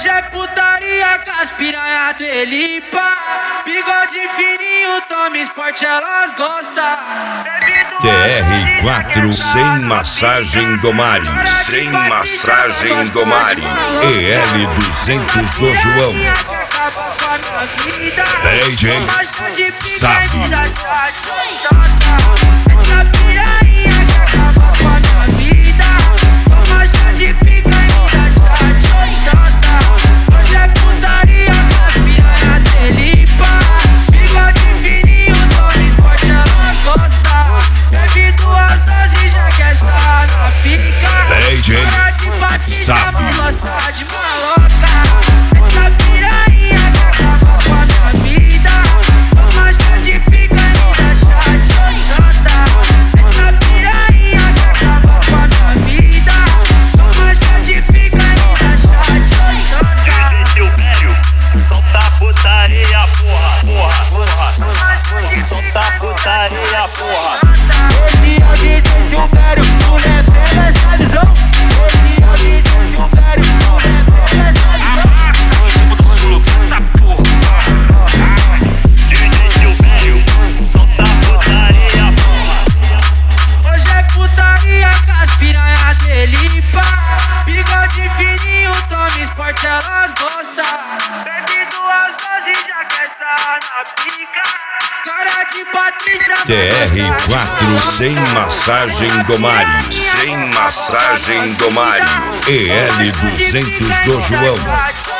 Hoje é putaria com as piranha do Elipa. Bigode fininho, toma esporte, elas gostam. TR4 sem massagem do Mário. Sem massagem do Mário. EL200 do João. DJ Sábio. Essa piranha que acaba com a minha vida. Toma chá de pica e dá chá de xoxota. Hoje é putaria com as piranha do Elipa. Bigode fininho, toma esporte, ela gosta. Bebe 2 doses e já quer estar na pica. DJ Sábio. Gosta de maloca. Essa piranha que acaba com a minha vida. Toma chá de pica e dá chá de xoxota. Essa piranha que acaba com a minha vida. Toma chá de pica e dá chá de xoxota. Seu velho, solta a putaria, porra. Solta a putaria, porra. Esse obedece um velho, mulher pega essa visão. Esse obedece um velho, mulher pega essa visão. Seu velho, solta a putaria, porra. Hoje é putaria com as piranha do Elipa. Bigode fininho, toma esporte, elas gostam. Bebe 2 doses e já quer estar na pica. Cara de Patrícia. TR4 sem massagem do Mário. Sem massagem do Mário. EL200 do João.